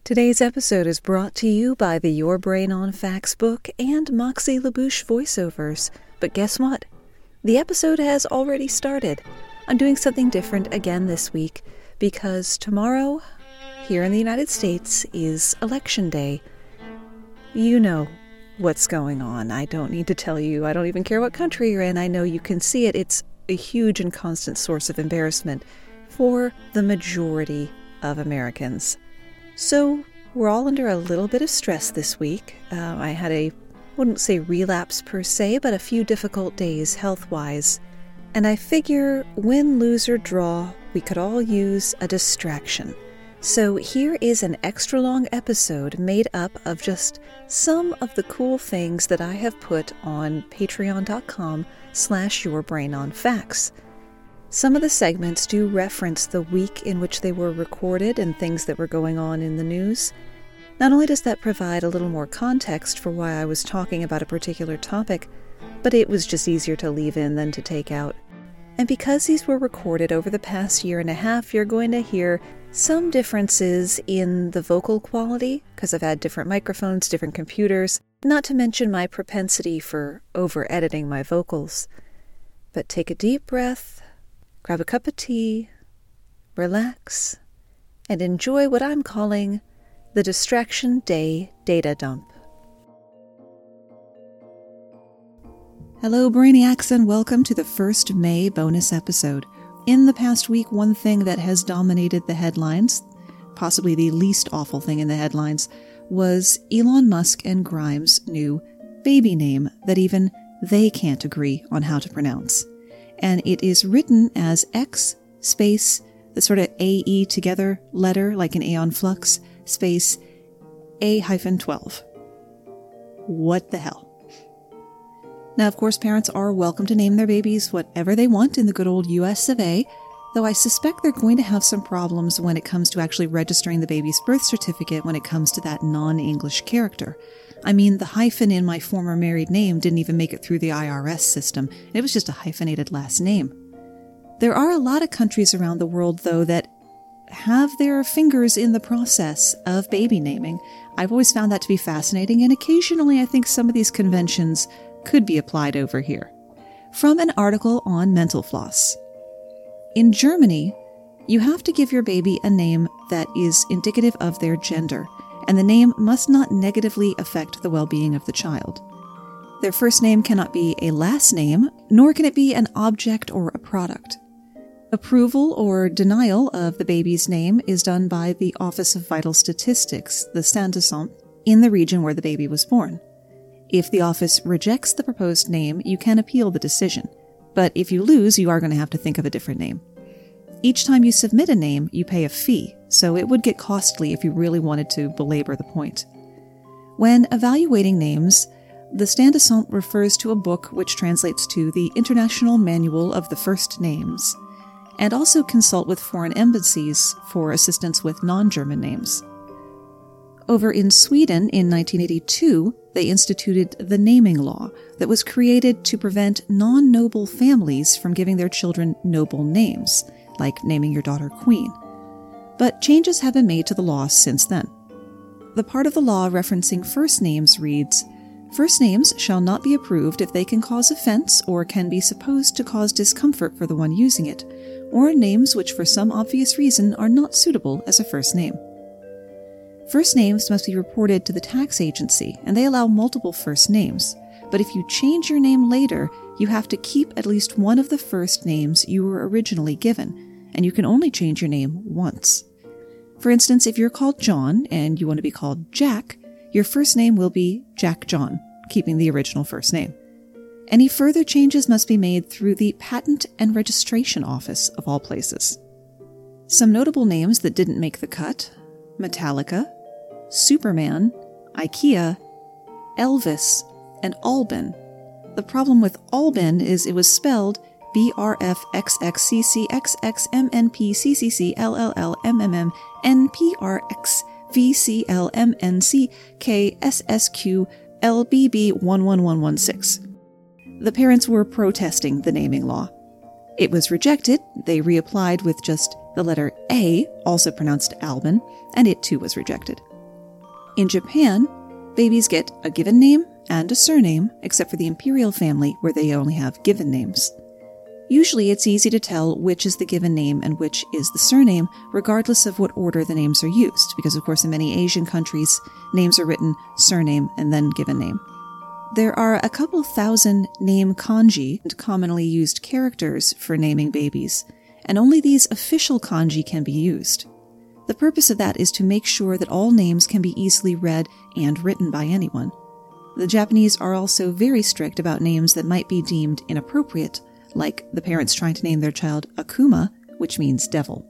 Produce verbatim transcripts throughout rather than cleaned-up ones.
Today's episode is brought to you by the Your Brain on Facts book and Moxie LaBouche voiceovers. But guess what? The episode has already started. I'm doing something different again this week because tomorrow, here in the United States, is Election Day. You know what's going on. I don't need to tell you. I don't even care what country you're in. I know you can see it. It's a huge and constant source of embarrassment for the majority of Americans. So we're all under a little bit of stress this week. Uh, I had a, wouldn't say relapse per se, but a few difficult days health-wise. And I figure win, lose, or draw, we could all use a distraction. So here is an extra long episode made up of just some of the cool things that I have put on patreon.com slash yourbrainonfacts. Some of the segments do reference the week in which they were recorded and things that were going on in the news. Not only does that provide a little more context for why I was talking about a particular topic, but it was just easier to leave in than to take out. And because these were recorded over the past year and a half, you're going to hear some differences in the vocal quality, because I've had different microphones, different computers, not to mention my propensity for over-editing my vocals. But take a deep breath, grab a cup of tea, relax, and enjoy what I'm calling the Distraction Day Data Dump. Hello, Brainiacs, and welcome to the first May bonus episode. In the past week, one thing that has dominated the headlines, possibly the least awful thing in the headlines, was Elon Musk and Grimes' new baby name that even they can't agree on how to pronounce. And it is written as X space, the sort of A E together letter, like an Aeon Flux, space A hyphen twelve. What the hell? Now, of course, parents are welcome to name their babies whatever they want in the good old U S of A, though I suspect they're going to have some problems when it comes to actually registering the baby's birth certificate when it comes to that non-English character. I mean, the hyphen in my former married name didn't even make it through the I R S system. It was just a hyphenated last name. There are a lot of countries around the world, though, that have their fingers in the process of baby naming. I've always found that to be fascinating, and occasionally I think some of these conventions could be applied over here. From an article on Mental Floss. In Germany, you have to give your baby a name that is indicative of their gender, and the name must not negatively affect the well-being of the child. Their first name cannot be a last name, nor can it be an object or a product. Approval or denial of the baby's name is done by the Office of Vital Statistics, the Standesamt, in the region where the baby was born. If the office rejects the proposed name, you can appeal the decision. But if you lose, you are going to have to think of a different name. Each time you submit a name, you pay a fee, so it would get costly if you really wanted to belabor the point. When evaluating names, the Standesamt refers to a book which translates to the International Manual of the First Names, and also consult with foreign embassies for assistance with non-German names. Over in Sweden in nineteen eighty-two, they instituted the naming law that was created to prevent non-noble families from giving their children noble names, like naming your daughter Queen. But changes have been made to the law since then. The part of the law referencing first names reads, "First names shall not be approved if they can cause offense or can be supposed to cause discomfort for the one using it, or names which for some obvious reason are not suitable as a first name." First names must be reported to the tax agency, and they allow multiple first names. But if you change your name later, you have to keep at least one of the first names you were originally given, and you can only change your name once. For instance, if you're called John and you want to be called Jack, your first name will be Jack John, keeping the original first name. Any further changes must be made through the Patent and Registration Office of all places. Some notable names that didn't make the cut: Metallica, Superman, IKEA, Elvis, and Albin. The problem with Albin is it was spelled B R F X X C C X X M N P C C C L L L M M M N P R X V C L M N C K S S Q L B B one one one one six. The parents were protesting the naming law. It was rejected. They reapplied with just the letter A, also pronounced Albin, and it too was rejected. In Japan, babies get a given name and a surname, except for the imperial family, where they only have given names. Usually it's easy to tell which is the given name and which is the surname, regardless of what order the names are used, because of course in many Asian countries, names are written surname and then given name. There are a couple thousand name kanji, commonly used characters for naming babies, and only these official kanji can be used. The purpose of that is to make sure that all names can be easily read and written by anyone. The Japanese are also very strict about names that might be deemed inappropriate, like the parents trying to name their child Akuma, which means devil.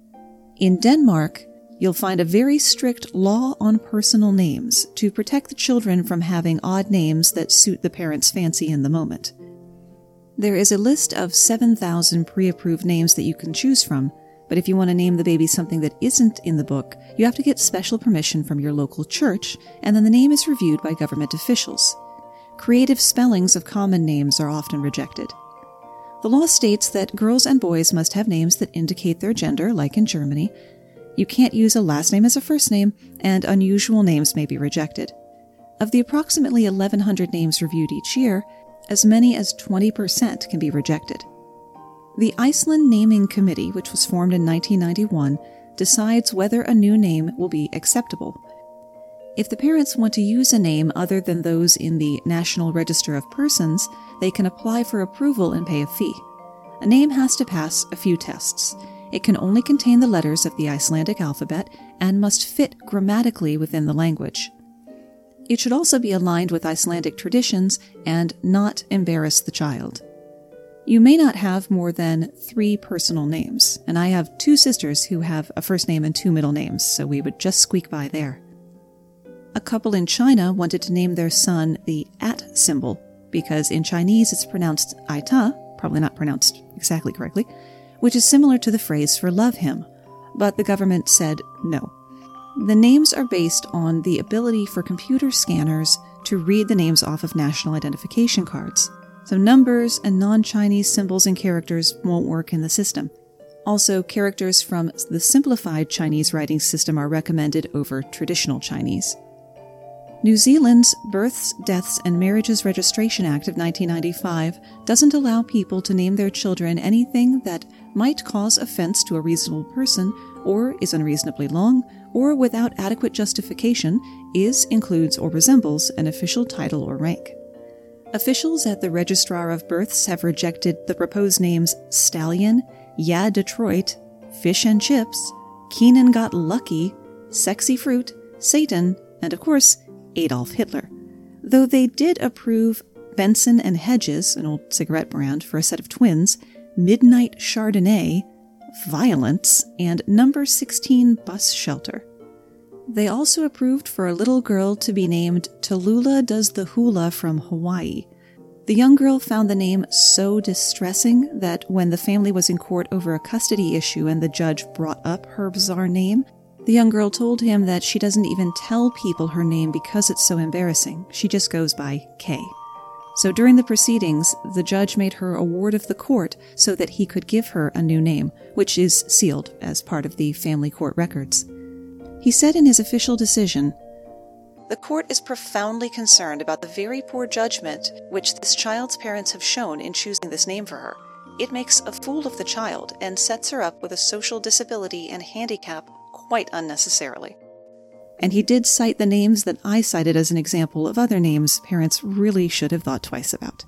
In Denmark, you'll find a very strict law on personal names to protect the children from having odd names that suit the parents' fancy in the moment. There is a list of seven thousand pre-approved names that you can choose from, but if you want to name the baby something that isn't in the book, you have to get special permission from your local church, and then the name is reviewed by government officials. Creative spellings of common names are often rejected. The law states that girls and boys must have names that indicate their gender, like in Germany. You can't use a last name as a first name, and unusual names may be rejected. Of the approximately eleven hundred names reviewed each year, as many as twenty percent can be rejected. The Iceland Naming Committee, which was formed in nineteen ninety-one, decides whether a new name will be acceptable. If the parents want to use a name other than those in the National Register of Persons, they can apply for approval and pay a fee. A name has to pass a few tests. It can only contain the letters of the Icelandic alphabet and must fit grammatically within the language. It should also be aligned with Icelandic traditions and not embarrass the child. You may not have more than three personal names, and I have two sisters who have a first name and two middle names, so we would just squeak by there. A couple in China wanted to name their son the at symbol, because in Chinese it's pronounced aita, probably not pronounced exactly correctly, which is similar to the phrase for love him, but the government said no. The names are based on the ability for computer scanners to read the names off of national identification cards, so numbers and non-Chinese symbols and characters won't work in the system. Also, characters from the simplified Chinese writing system are recommended over traditional Chinese. New Zealand's Births, Deaths and Marriages Registration Act of nineteen ninety-five doesn't allow people to name their children anything that might cause offense to a reasonable person, or is unreasonably long, or without adequate justification, is, includes, or resembles an official title or rank. Officials at the Registrar of Births have rejected the proposed names Stallion, Yeah Detroit, Fish and Chips, Keenan Got Lucky, Sexy Fruit, Satan, and of course, Adolf Hitler, though they did approve Benson and Hedges, an old cigarette brand, for a set of twins, Midnight Chardonnay, Violence, and Number sixteen Bus Shelter. They also approved for a little girl to be named Tallulah Does the Hula from Hawaii. The young girl found the name so distressing that when the family was in court over a custody issue and the judge brought up her bizarre name, the young girl told him that she doesn't even tell people her name because it's so embarrassing. She just goes by Kay. So during the proceedings, the judge made her a ward of the court so that he could give her a new name, which is sealed as part of the family court records. He said in his official decision, "The court is profoundly concerned about the very poor judgment which this child's parents have shown in choosing this name for her. It makes a fool of the child and sets her up with a social disability and handicap quite unnecessarily." And he did cite the names that I cited as an example of other names parents really should have thought twice about.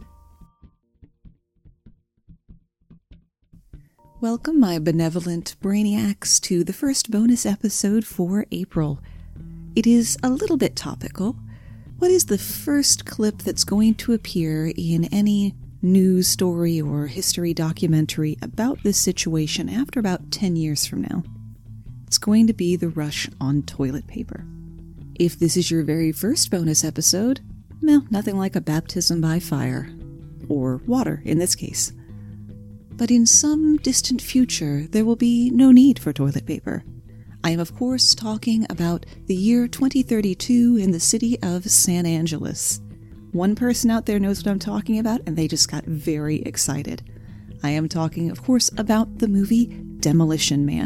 Welcome, my benevolent brainiacs, to the first bonus episode for April. It is a little bit topical. What is the first clip that's going to appear in any news story or history documentary about this situation after about ten years from now? It's going to be the rush on toilet paper. If this is your very first bonus episode, well, nothing like a baptism by fire. Or water, in this case. But in some distant future, there will be no need for toilet paper. I am, of course, talking about the year twenty thirty-two in the city of San Angeles. One person out there knows what I'm talking about, and they just got very excited. I am talking, of course, about the movie Demolition Man,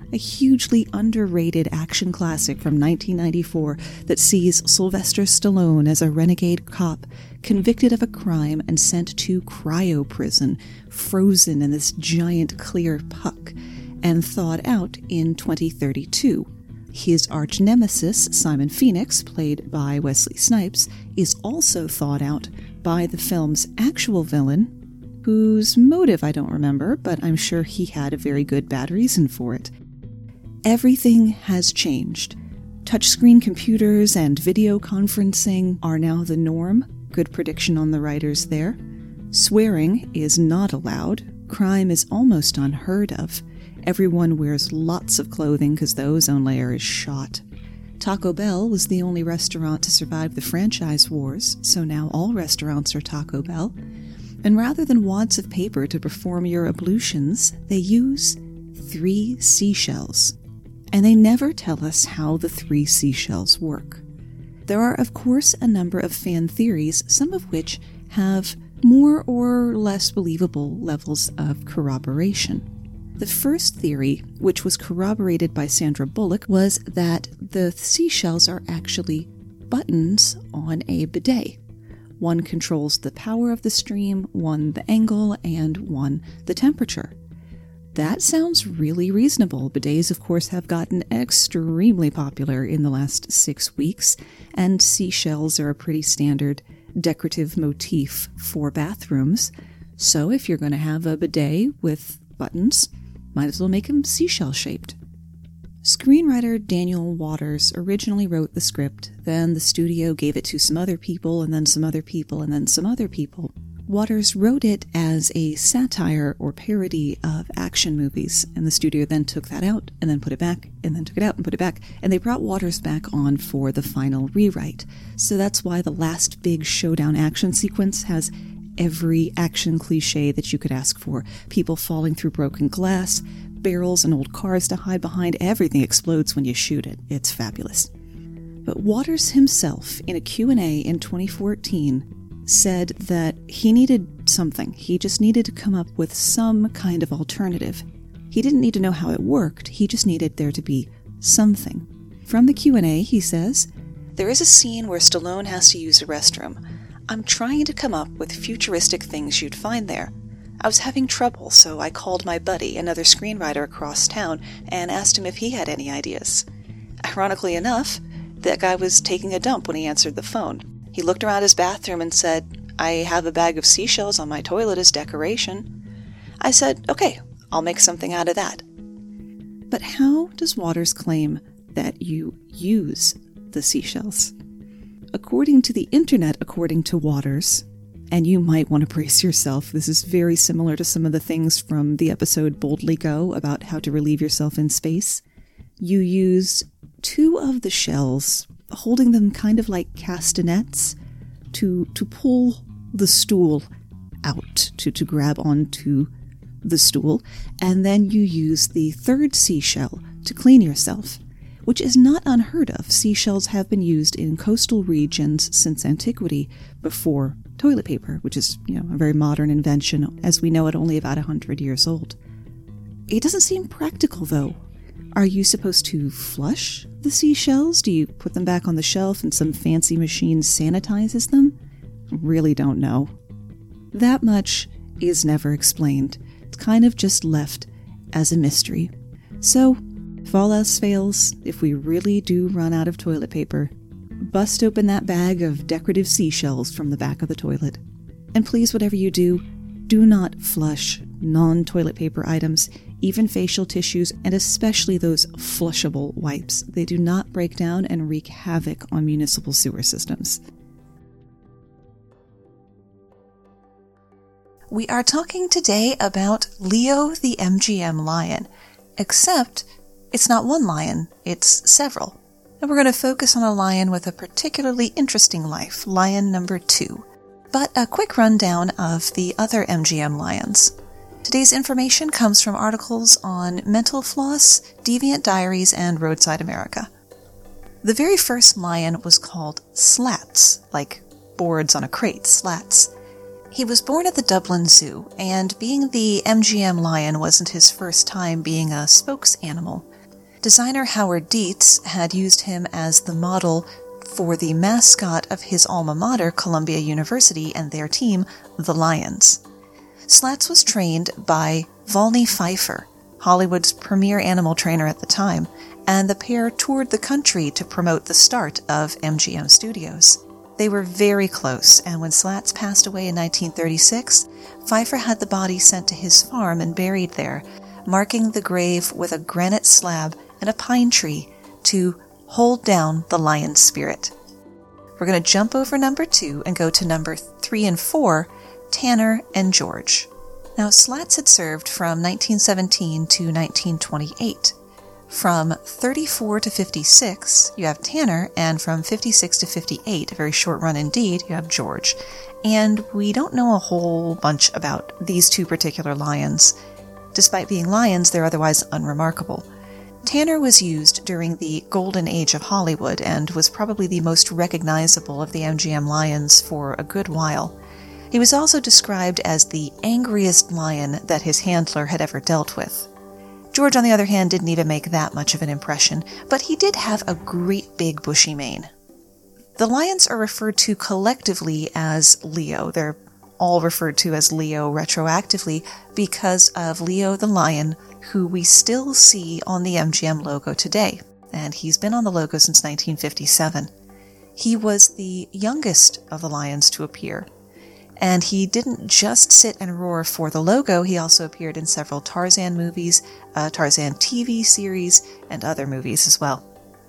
a hugely underrated action classic from nineteen ninety-four that sees Sylvester Stallone as a renegade cop convicted of a crime and sent to cryo prison, frozen in this giant clear puck, and thawed out in twenty thirty-two. His arch-nemesis, Simon Phoenix, played by Wesley Snipes, is also thawed out by the film's actual villain, whose motive I don't remember, but I'm sure he had a very good bad reason for it. Everything has changed. Touchscreen computers and video conferencing are now the norm. Good prediction on the writers there. Swearing is not allowed. Crime is almost unheard of. Everyone wears lots of clothing because the ozone layer is shot. Taco Bell was the only restaurant to survive the franchise wars, so now all restaurants are Taco Bell. And rather than wads of paper to perform your ablutions, they use three seashells. And they never tell us how the three seashells work. There are, of course, a number of fan theories, some of which have more or less believable levels of corroboration. The first theory, which was corroborated by Sandra Bullock, was that the seashells are actually buttons on a bidet. One controls the power of the stream, one the angle, and one the temperature. That sounds really reasonable. Bidets, of course, have gotten extremely popular in the last six weeks, and seashells are a pretty standard decorative motif for bathrooms. So if you're going to have a bidet with buttons, might as well make them seashell-shaped. Screenwriter Daniel Waters originally wrote the script, then the studio gave it to some other people, and then some other people, and then some other people. Waters wrote it as a satire or parody of action movies, and the studio then took that out, and then put it back, and then took it out and put it back, and they brought Waters back on for the final rewrite. So that's why the last big showdown action sequence has every action cliche that you could ask for. People falling through broken glass, barrels and old cars to hide behind. Everything explodes when you shoot it. It's fabulous. But Waters himself, in a Q and A in twenty fourteen, said that he needed something. He just needed to come up with some kind of alternative. He didn't need to know how it worked. He just needed there to be something. From the Q and A, he says, "There is a scene where Stallone has to use a restroom. I'm trying to come up with futuristic things you'd find there. I was having trouble, so I called my buddy, another screenwriter across town, and asked him if he had any ideas. Ironically enough, that guy was taking a dump when he answered the phone. He looked around his bathroom and said, 'I have a bag of seashells on my toilet as decoration.' I said, 'Okay, I'll make something out of that.'" But how does Waters claim that you use the seashells? According to the internet, according to Waters, and you might want to brace yourself, this is very similar to some of the things from the episode Boldly Go about how to relieve yourself in space. You use two of the shells, holding them kind of like castanets, to to pull the stool out, to, to grab onto the stool, and then you use the third seashell to clean yourself, which is not unheard of. Seashells have been used in coastal regions since antiquity before toilet paper, which is, you know, a very modern invention, as we know it, only about one hundred years old. It doesn't seem practical, though. Are you supposed to flush the seashells? Do you put them back on the shelf and some fancy machine sanitizes them? Really don't know. That much is never explained. It's kind of just left as a mystery. So, if all else fails, if we really do run out of toilet paper, bust open that bag of decorative seashells from the back of the toilet. And please, whatever you do, do not flush non-toilet paper items, even facial tissues, and especially those flushable wipes. They do not break down and wreak havoc on municipal sewer systems. We are talking today about Leo the M G M lion, except it's not one lion, it's several. And we're going to focus on a lion with a particularly interesting life, lion number two. But a quick rundown of the other M G M lions. Today's information comes from articles on Mental Floss, Deviant Diaries, and Roadside America. The very first lion was called Slats, like boards on a crate, slats. He was born at the Dublin Zoo, and being the M G M lion wasn't his first time being a spokes animal. Designer Howard Dietz had used him as the model for the mascot of his alma mater, Columbia University, and their team, the Lions. Slats was trained by Volney Pfeiffer, Hollywood's premier animal trainer at the time, and the pair toured the country to promote the start of M G M Studios. They were very close, and when Slats passed away in nineteen thirty-six, Pfeiffer had the body sent to his farm and buried there, marking the grave with a granite slab and a pine tree to hold down the lion spirit. We're going to jump over number two and go to number three and four, Tanner and George. Now, Slats had served from nineteen seventeen to nineteen twenty-eight. From thirty-four to fifty-six, you have Tanner, and from fifty-six to fifty-eight, a very short run indeed, you have George. And we don't know a whole bunch about these two particular lions. Despite being lions, they're otherwise unremarkable. Tanner was used during the golden age of Hollywood and was probably the most recognizable of the M G M lions for a good while. He was also described as the angriest lion that his handler had ever dealt with. George, on the other hand, didn't even make that much of an impression, but he did have a great big bushy mane. The lions are referred to collectively as Leo. They're all referred to as Leo retroactively because of Leo the lion, who we still see on the M G M logo today, and he's been on the logo since nineteen fifty-seven. He was the youngest of the lions to appear, and he didn't just sit and roar for the logo, he also appeared in several Tarzan movies, a Tarzan T V series, and other movies as well.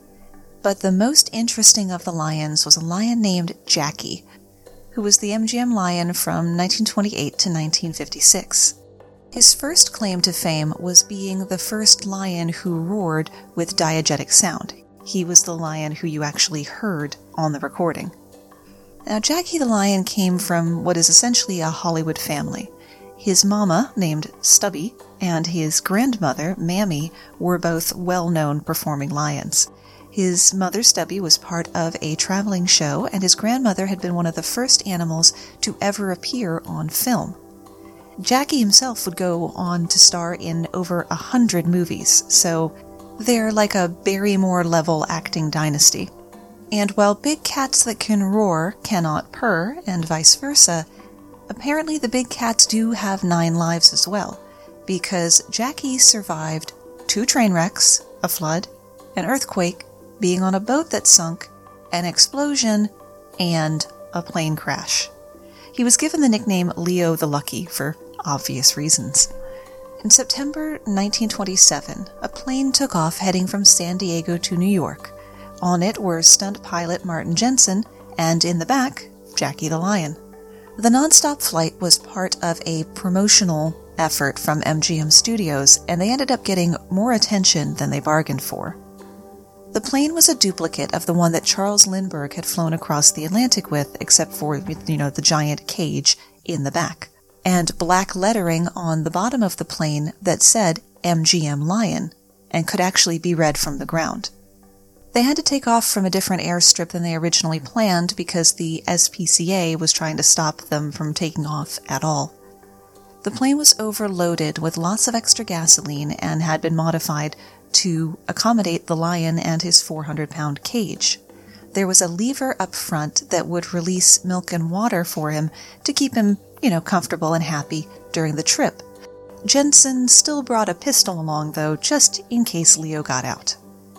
But the most interesting of the lions was a lion named Jackie, who was the M G M lion from nineteen twenty-eight to nineteen fifty-six. His first claim to fame was being the first lion who roared with diegetic sound. He was the lion who you actually heard on the recording. Now, Jackie the lion came from what is essentially a Hollywood family. His mama, named Stubby, and his grandmother, Mammy, were both well-known performing lions. His mother, Stubby, was part of a traveling show, and his grandmother had been one of the first animals to ever appear on film. Jackie himself would go on to star in over a hundred movies, so they're like a Barrymore-level acting dynasty. And while big cats that can roar cannot purr, and vice versa, apparently the big cats do have nine lives as well, because Jackie survived two train wrecks, a flood, an earthquake, being on a boat that sunk, an explosion, and a plane crash. He was given the nickname Leo the Lucky for obvious reasons. In September nineteen twenty-seven, a plane took off heading from San Diego to New York. On it were stunt pilot Martin Jensen, and in the back, Jackie the Lion. The nonstop flight was part of a promotional effort from M G M Studios, and they ended up getting more attention than they bargained for. The plane was a duplicate of the one that Charles Lindbergh had flown across the Atlantic with, except for, you know, the giant cage in the back, and black lettering on the bottom of the plane that said M G M Lion, and could actually be read from the ground. They had to take off from a different airstrip than they originally planned because the S P C A was trying to stop them from taking off at all. The plane was overloaded with lots of extra gasoline and had been modified to accommodate the lion and his four hundred pound cage. There was a lever up front that would release milk and water for him to keep him, you know, comfortable and happy during the trip. Jensen still brought a pistol along, though, just in case Leo got out.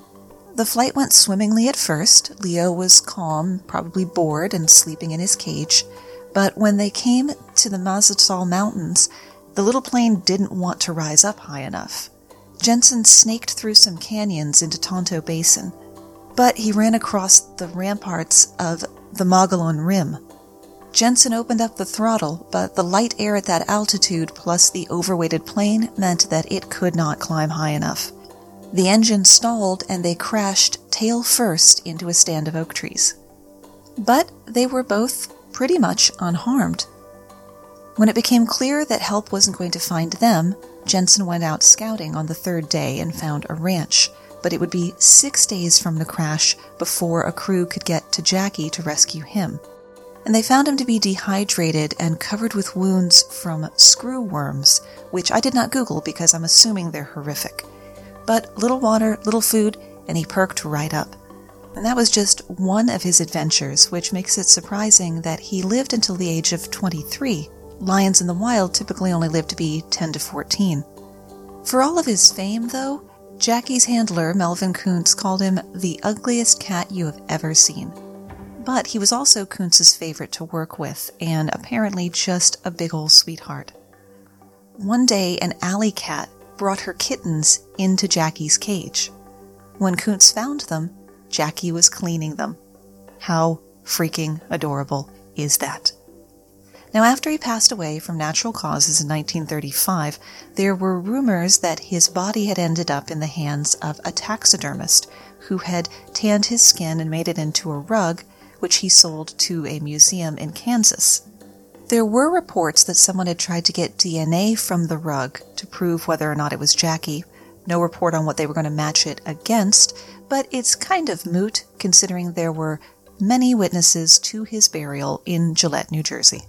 The flight went swimmingly at first. Leo was calm, probably bored and sleeping in his cage. But when they came to the Mazatlan Mountains, the little plane didn't want to rise up high enough. Jensen snaked through some canyons into Tonto Basin, but he ran across the ramparts of the Mogollon Rim. Jensen opened up the throttle, but the light air at that altitude plus the overweighted plane meant that it could not climb high enough. The engine stalled and they crashed tail first into a stand of oak trees. But they were both pretty much unharmed. When it became clear that help wasn't going to find them, Jensen went out scouting on the third day and found a ranch, but it would be six days from the crash before a crew could get to Jackie to rescue him. And they found him to be dehydrated and covered with wounds from screw worms, which I did not Google because I'm assuming they're horrific. But little water, little food, and he perked right up. And that was just one of his adventures, which makes it surprising that he lived until the age of twenty-three. Lions in the wild typically only live to be ten to fourteen. For all of his fame, though, Jackie's handler, Melvin Kuntz, called him the ugliest cat you have ever seen. But he was also Kuntz's favorite to work with, and apparently just a big ol' sweetheart. One day, an alley cat brought her kittens into Jackie's cage. When Kuntz found them, Jackie was cleaning them. How freaking adorable is that? Now, after he passed away from natural causes in nineteen thirty-five, there were rumors that his body had ended up in the hands of a taxidermist who had tanned his skin and made it into a rug, which he sold to a museum in Kansas. There were reports that someone had tried to get D N A from the rug to prove whether or not it was Jackie. No report on what they were going to match it against, but it's kind of moot considering there were many witnesses to his burial in Gillette, New Jersey.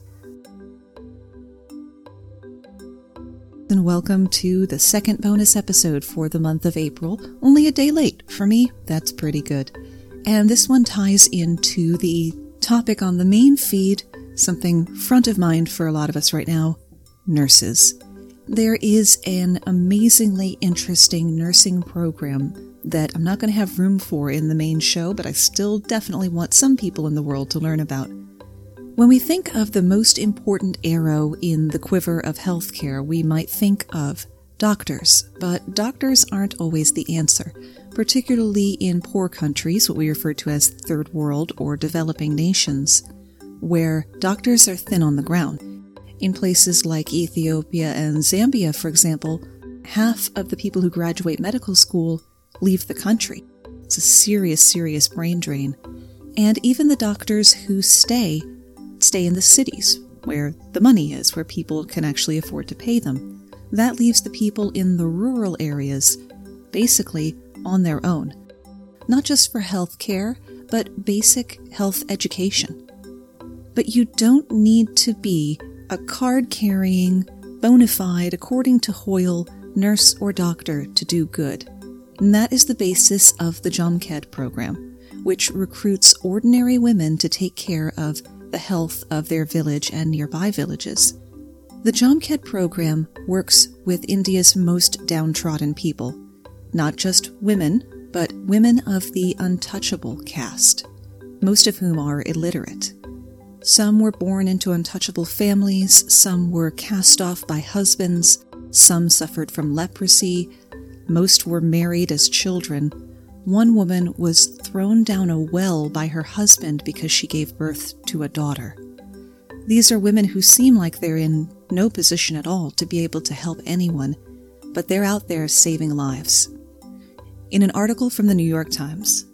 And welcome to the second bonus episode for the month of April. Only a day late. For me, that's pretty good. And this one ties into the topic on the main feed, something front of mind for a lot of us right now, nurses. There is an amazingly interesting nursing program that I'm not going to have room for in the main show, but I still definitely want some people in the world to learn about. When we think of the most important arrow in the quiver of healthcare, we might think of doctors, but doctors aren't always the answer, particularly in poor countries, what we refer to as third world or developing nations, where doctors are thin on the ground. In places like Ethiopia and Zambia, for example, half of the people who graduate medical school leave the country. It's a serious, serious brain drain. And even the doctors who stay stay in the cities, where the money is, where people can actually afford to pay them. That leaves the people in the rural areas basically on their own. Not just for health care, but basic health education. But you don't need to be a card-carrying, bona fide, according to Hoyle, nurse or doctor to do good. And that is the basis of the Jomked program, which recruits ordinary women to take care of the health of their village and nearby villages. The Jomked program works with India's most downtrodden people, not just women, but women of the untouchable caste, most of whom are illiterate. Some were born into untouchable families, some were cast off by husbands, some suffered from leprosy, most were married as children. One woman was thrown down a well by her husband because she gave birth to a daughter. These are women who seem like they're in no position at all to be able to help anyone, but they're out there saving lives. In an article from the New York Times,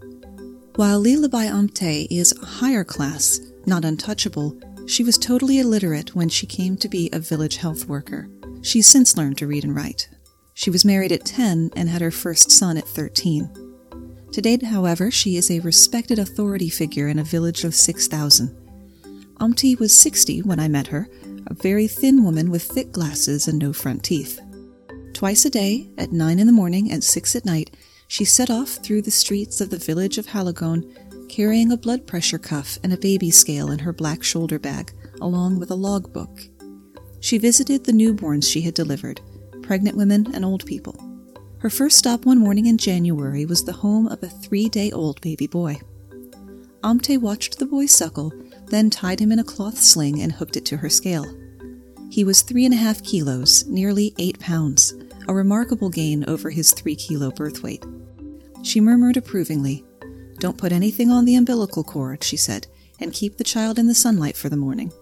while Lilabai Amte is higher class, not untouchable, she was totally illiterate when she came to be a village health worker. She's since learned to read and write. She was married at ten and had her first son at thirteen. To date, however, she is a respected authority figure in a village of six thousand. Amti was sixty when I met her, a very thin woman with thick glasses and no front teeth. Twice a day, at nine in the morning and six at night, she set off through the streets of the village of Halagon, carrying a blood pressure cuff and a baby scale in her black shoulder bag, along with a logbook. She visited the newborns she had delivered, pregnant women and old people. Her first stop one morning in January was the home of a three-day-old baby boy. Amte watched the boy suckle, then tied him in a cloth sling and hooked it to her scale. He was three and a half kilos, nearly eight pounds, a remarkable gain over his three-kilo birth weight. She murmured approvingly, "Don't put anything on the umbilical cord," she said, "and keep the child in the sunlight for the morning."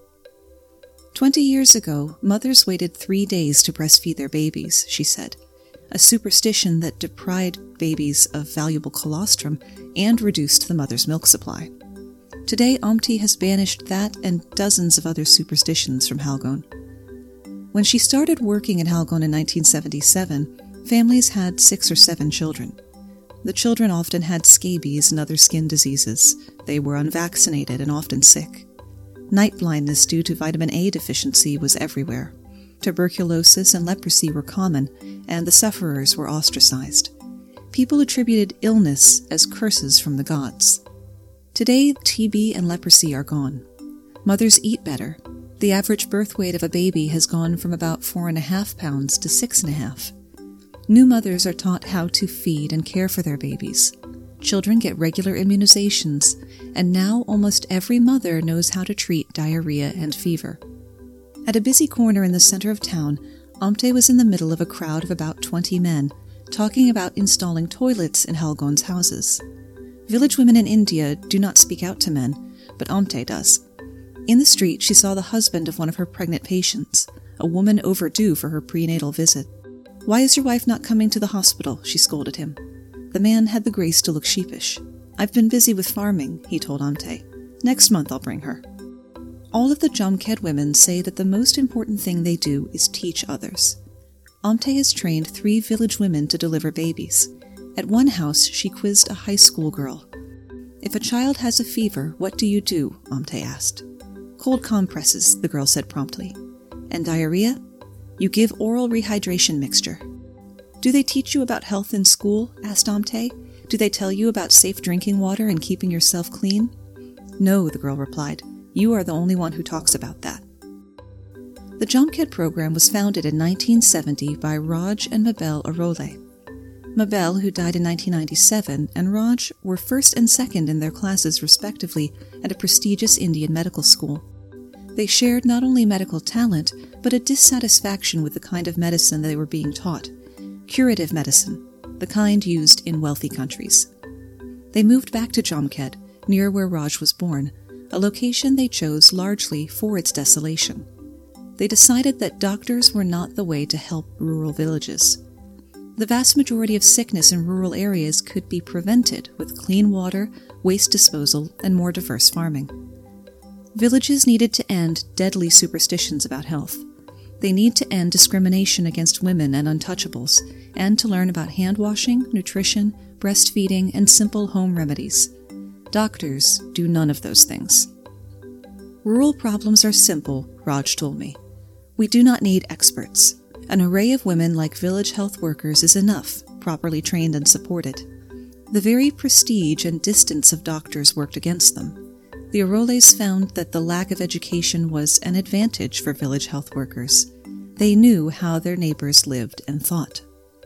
Twenty years ago, mothers waited three days to breastfeed their babies, she said, a superstition that deprived babies of valuable colostrum and reduced the mother's milk supply. Today, Amti has banished that and dozens of other superstitions from Halgon. When she started working in Halgon in nineteen seventy-seven, families had six or seven children. The children often had scabies and other skin diseases. They were unvaccinated and often sick. Night blindness due to vitamin A deficiency was everywhere. tuberculosis and leprosy were common, and the sufferers were ostracized. People attributed illness as curses from the gods. Today, T B and leprosy are gone. Mothers eat better. The average birth weight of a baby has gone from about four and a half pounds to six and a half. New mothers are taught how to feed and care for their babies. Children get regular immunizations, and now almost every mother knows how to treat diarrhea and fever. At a busy corner in the center of town, Amte was in the middle of a crowd of about twenty men, talking about installing toilets in Halgon's houses. Village women in India do not speak out to men, but Amte does. In the street, she saw the husband of one of her pregnant patients, a woman overdue for her prenatal visit. "Why is your wife not coming to the hospital?" she scolded him. The man had the grace to look sheepish. "I've been busy with farming," he told Amte. "Next month I'll bring her." All of the Jamkhed women say that the most important thing they do is teach others. Amte has trained three village women to deliver babies. At one house, she quizzed a high school girl. "If a child has a fever, what do you do?" Amte asked. "Cold compresses," the girl said promptly. "And diarrhea?" "You give oral rehydration mixture." "Do they teach you about health in school?" asked Amte. "Do they tell you about safe drinking water and keeping yourself clean?" "No," the girl replied. "You are the only one who talks about that." The Jamkhed program was founded in nineteen seventy by Raj and Mabel Arole. Mabel, who died in nineteen ninety-seven, and Raj were first and second in their classes respectively at a prestigious Indian medical school. They shared not only medical talent, but a dissatisfaction with the kind of medicine they were being taught, curative medicine, the kind used in wealthy countries. They moved back to Jamkhed, near where Raj was born, a location they chose largely for its desolation. They decided that doctors were not the way to help rural villages. The vast majority of sickness in rural areas could be prevented with clean water, waste disposal, and more diverse farming. Villages needed to end deadly superstitions about health. They need to end discrimination against women and untouchables, and to learn about hand-washing, nutrition, breastfeeding, and simple home remedies. Doctors do none of those things. "Rural problems are simple," Raj told me. "We do not need experts. An array of women like village health workers is enough, properly trained and supported." The very prestige and distance of doctors worked against them. The Aroles found that the lack of education was an advantage for village health workers. They knew how their neighbors lived and thought.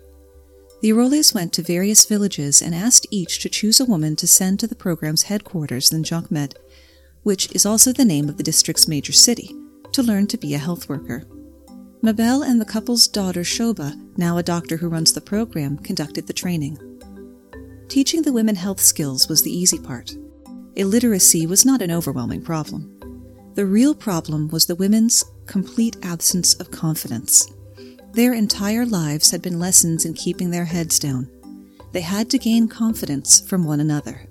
The Aroles went to various villages and asked each to choose a woman to send to the program's headquarters in Jamkhed, which is also the name of the district's major city, to learn to be a health worker. Mabel and the couple's daughter Shobha, now a doctor who runs the program, conducted the training. Teaching the women health skills was the easy part. Illiteracy was not an overwhelming problem. The real problem was the women's complete absence of confidence. Their entire lives had been lessons in keeping their heads down. They had to gain confidence from one another.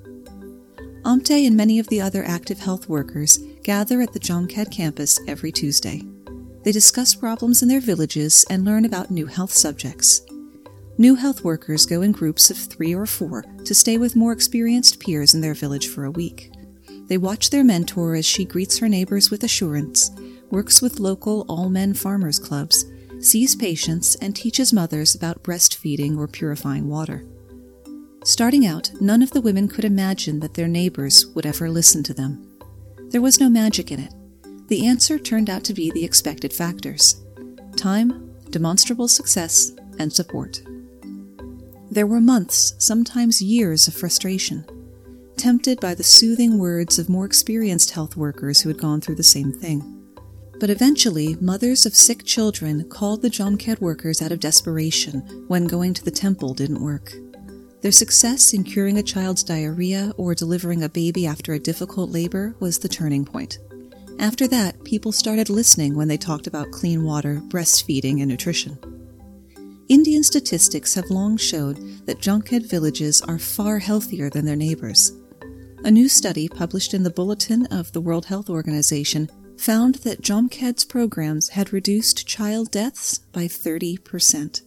Amte and many of the other active health workers gather at the Jamkhed campus every Tuesday. They discuss problems in their villages and learn about new health subjects. New health workers go in groups of three or four to stay with more experienced peers in their village for a week. They watch their mentor as she greets her neighbors with assurance, works with local all-men farmers clubs, sees patients, and teaches mothers about breastfeeding or purifying water. Starting out, none of the women could imagine that their neighbors would ever listen to them. There was no magic in it. The answer turned out to be the expected factors: time, demonstrable success, and support. There were months, sometimes years, of frustration, tempted by the soothing words of more experienced health workers who had gone through the same thing. But eventually, mothers of sick children called the Jamkhed workers out of desperation when going to the temple didn't work. Their success in curing a child's diarrhea or delivering a baby after a difficult labor was the turning point. After that, people started listening when they talked about clean water, breastfeeding, and nutrition. Indian statistics have long showed that Jamkhed villages are far healthier than their neighbors. A new study published in the Bulletin of the World Health Organization found that Jamkhed's programs had reduced child deaths by thirty percent.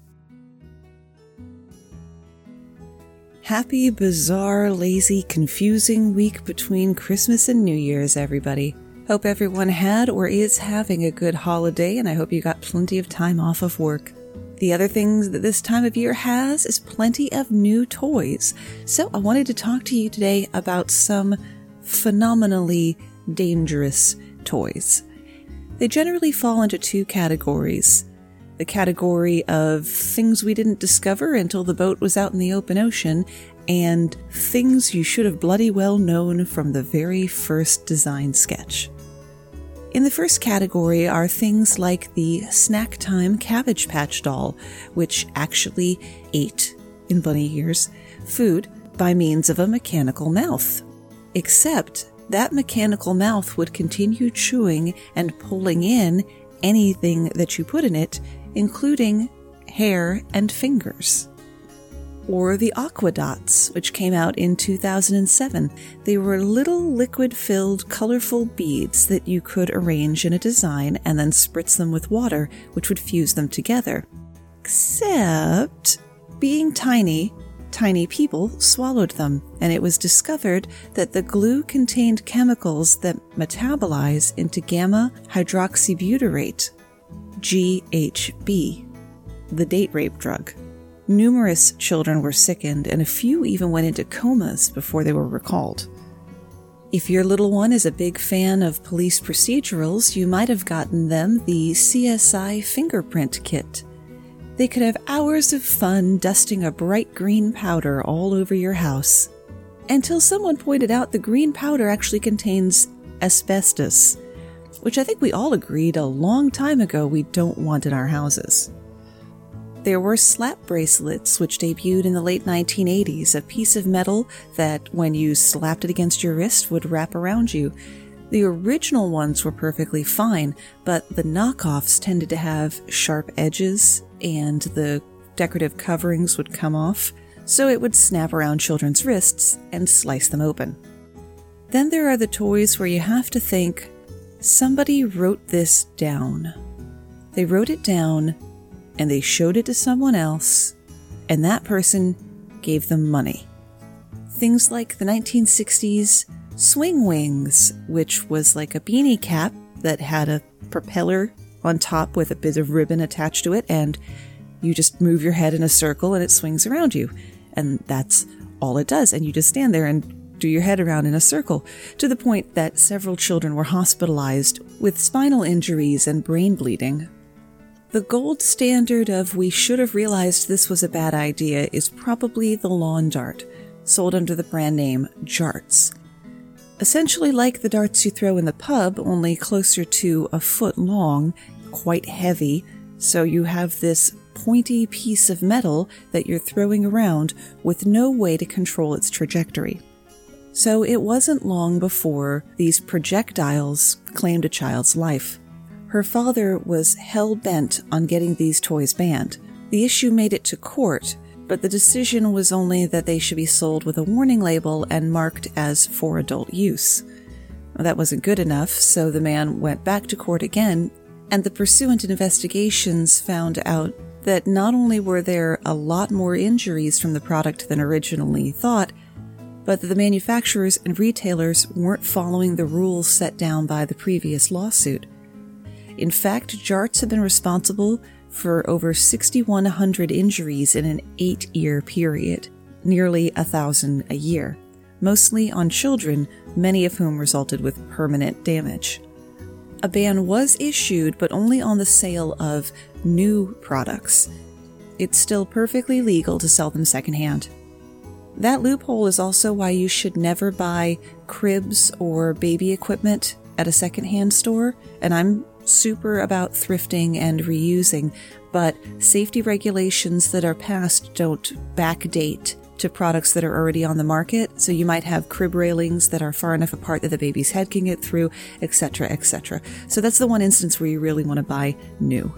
Happy, bizarre, lazy, confusing week between Christmas and New Year's, everybody. Hope everyone had or is having a good holiday, and I hope you got plenty of time off of work. The other things that this time of year has is plenty of new toys. So I wanted to talk to you today about some phenomenally dangerous toys. They generally fall into two categories. The category of things we didn't discover until the boat was out in the open ocean, and things you should have bloody well known from the very first design sketch. In the first category are things like the Snack Time Cabbage Patch Doll, which actually ate, in bunny years, food by means of a mechanical mouth. Except that mechanical mouth would continue chewing and pulling in anything that you put in it, including hair and fingers. Or the Aqua Dots, which came out in two thousand seven. They were little liquid-filled, colorful beads that you could arrange in a design and then spritz them with water, which would fuse them together. Except, being tiny, tiny people swallowed them, and it was discovered that the glue contained chemicals that metabolize into gamma-hydroxybutyrate, G H B, the date rape drug. Numerous children were sickened, and a few even went into comas before they were recalled. If your little one is a big fan of police procedurals, you might have gotten them the C S I fingerprint kit. They could have hours of fun dusting a bright green powder all over your house. Until someone pointed out the green powder actually contains asbestos, which I think we all agreed a long time ago we don't want in our houses. There were slap bracelets, which debuted in the late nineteen eighties, a piece of metal that, when you slapped it against your wrist, would wrap around you. The original ones were perfectly fine, but the knockoffs tended to have sharp edges, and the decorative coverings would come off, so it would snap around children's wrists and slice them open. Then there are the toys where you have to think, somebody wrote this down. They wrote it down, and they showed it to someone else, and that person gave them money. Things like the nineteen sixties Swing Wings, which was like a beanie cap that had a propeller on top with a bit of ribbon attached to it, and you just move your head in a circle and it swings around you. And that's all it does, and you just stand there and do your head around in a circle, to the point that several children were hospitalized with spinal injuries and brain bleeding. The gold standard of we should have realized this was a bad idea is probably the lawn dart, sold under the brand name Jarts. Essentially like the darts you throw in the pub, only closer to a foot long, quite heavy, so you have this pointy piece of metal that you're throwing around with no way to control its trajectory. So it wasn't long before these projectiles claimed a child's life. Her father was hell-bent on getting these toys banned. The issue made it to court, but the decision was only that they should be sold with a warning label and marked as for adult use. That wasn't good enough, so the man went back to court again, and the pursuant investigations found out that not only were there a lot more injuries from the product than originally thought, but that the manufacturers and retailers weren't following the rules set down by the previous lawsuit. In fact, Jarts have been responsible for over six thousand one hundred injuries in an eight-year period, nearly a thousand a year, mostly on children, many of whom resulted with permanent damage. A ban was issued, but only on the sale of new products. It's still perfectly legal to sell them secondhand. That loophole is also why you should never buy cribs or baby equipment at a secondhand store, and I'm super about thrifting and reusing, but safety regulations that are passed don't backdate to products that are already on the market, so you might have crib railings that are far enough apart that the baby's head can get through, et cetera, et cetera. So that's the one instance where you really want to buy new.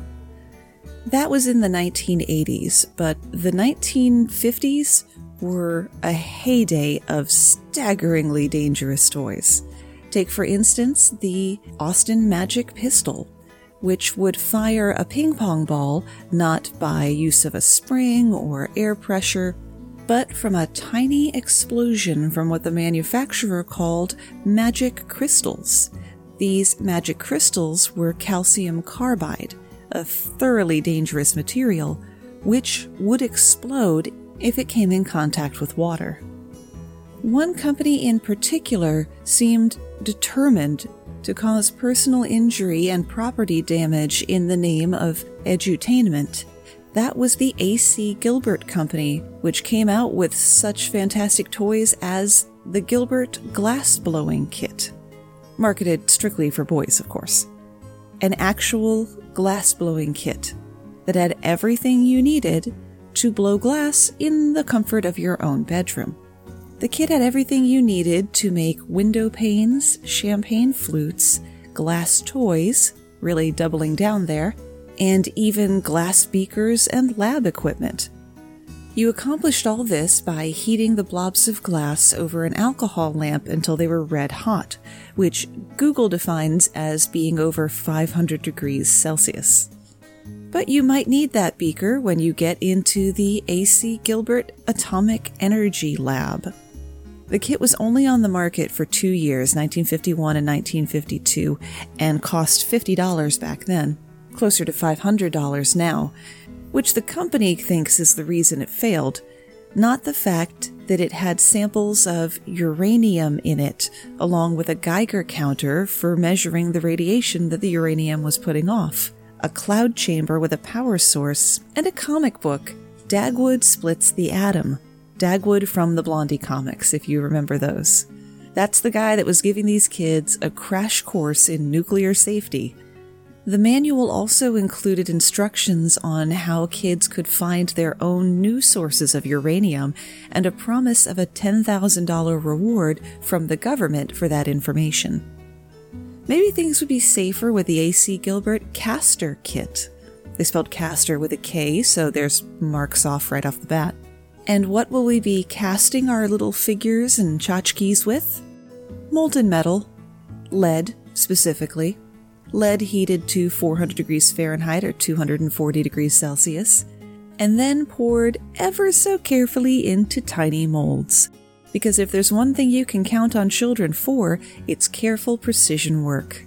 That was in the nineteen eighties, but the nineteen fifties were a heyday of staggeringly dangerous toys. Take, for instance, the Austin Magic Pistol, which would fire a ping pong ball not by use of a spring or air pressure, but from a tiny explosion from what the manufacturer called magic crystals. These magic crystals were calcium carbide, a thoroughly dangerous material, which would explode if it came in contact with water. One company in particular seemed determined to cause personal injury and property damage in the name of edutainment. That was the A C Gilbert Company, which came out with such fantastic toys as the Gilbert Glass-Blowing Kit. Marketed strictly for boys, of course. An actual glass-blowing kit that had everything you needed to blow glass in the comfort of your own bedroom. The kit had everything you needed to make window panes, champagne flutes, glass toys, really doubling down there, and even glass beakers and lab equipment. You accomplished all this by heating the blobs of glass over an alcohol lamp until they were red hot, which Google defines as being over five hundred degrees Celsius. But you might need that beaker when you get into the A C Gilbert Atomic Energy Lab. The kit was only on the market for two years, nineteen fifty-one and nineteen fifty-two, and cost fifty dollars back then, closer to five hundred dollars now, which the company thinks is the reason it failed, not the fact that it had samples of uranium in it, along with a Geiger counter for measuring the radiation that the uranium was putting off, a cloud chamber with a power source, and a comic book, Dagwood Splits the Atom. Dagwood from the Blondie comics, if you remember those. That's the guy that was giving these kids a crash course in nuclear safety. The manual also included instructions on how kids could find their own new sources of uranium and a promise of a ten thousand dollars reward from the government for that information. Maybe things would be safer with the A C Gilbert Castor kit. They spelled Castor with a K, so there's marks off right off the bat. And what will we be casting our little figures and tchotchkes with? Molten metal. Lead, specifically. Lead heated to four hundred degrees Fahrenheit or two hundred forty degrees Celsius, and then poured ever so carefully into tiny molds. Because if there's one thing you can count on children for, it's careful precision work.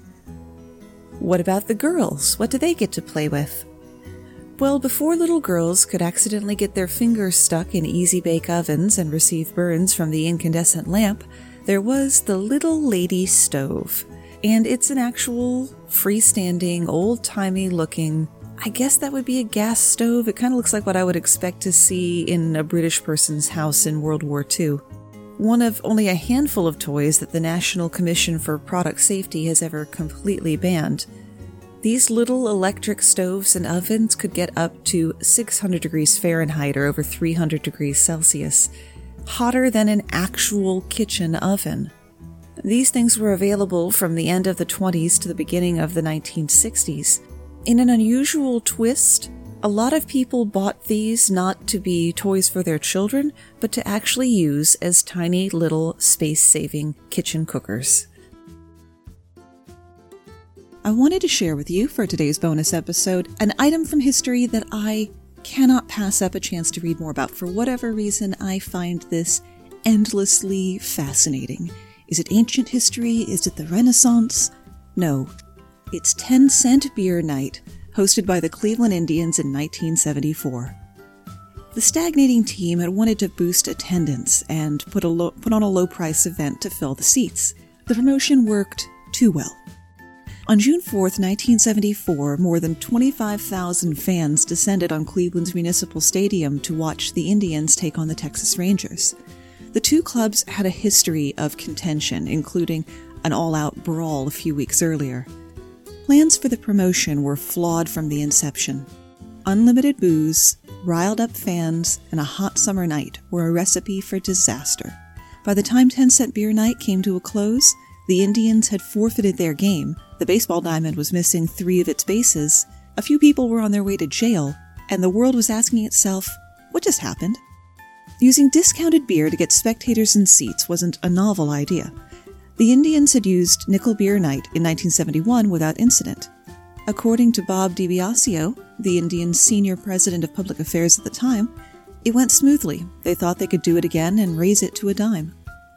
What about the girls? What do they get to play with? Well, before little girls could accidentally get their fingers stuck in easy-bake ovens and receive burns from the incandescent lamp, there was the Little Lady Stove. And it's an actual, freestanding, old-timey looking, I guess that would be a gas stove. It kind of looks like what I would expect to see in a British person's house in World War Two. One of only a handful of toys that the National Commission for Product Safety has ever completely banned. These little electric stoves and ovens could get up to six hundred degrees Fahrenheit or over three hundred degrees Celsius, hotter than an actual kitchen oven. These things were available from the end of the twenties to the beginning of the nineteen sixties. In an unusual twist, a lot of people bought these not to be toys for their children, but to actually use as tiny little space-saving kitchen cookers. I wanted to share with you for today's bonus episode an item from history that I cannot pass up a chance to read more about. For whatever reason, I find this endlessly fascinating. Is it ancient history? Is it the Renaissance? No. It's ten cent Beer Night, hosted by the Cleveland Indians in nineteen seventy-four. The stagnating team had wanted to boost attendance and put, a low, put on a low-price event to fill the seats. The promotion worked too well. On June fourth, nineteen seventy-four, more than twenty-five thousand fans descended on Cleveland's Municipal Stadium to watch the Indians take on the Texas Rangers. The two clubs had a history of contention, including an all-out brawl a few weeks earlier. Plans for the promotion were flawed from the inception. Unlimited booze, riled-up fans, and a hot summer night were a recipe for disaster. By the time ten cent Beer Night came to a close, the Indians had forfeited their game, the baseball diamond was missing three of its bases, a few people were on their way to jail, and the world was asking itself, what just happened? Using discounted beer to get spectators in seats wasn't a novel idea. The Indians had used Nickel Beer Night in nineteen seventy-one without incident. According to Bob DiBiasio, the Indians' senior president of public affairs at the time, it went smoothly. They thought they could do it again and raise it to a dime.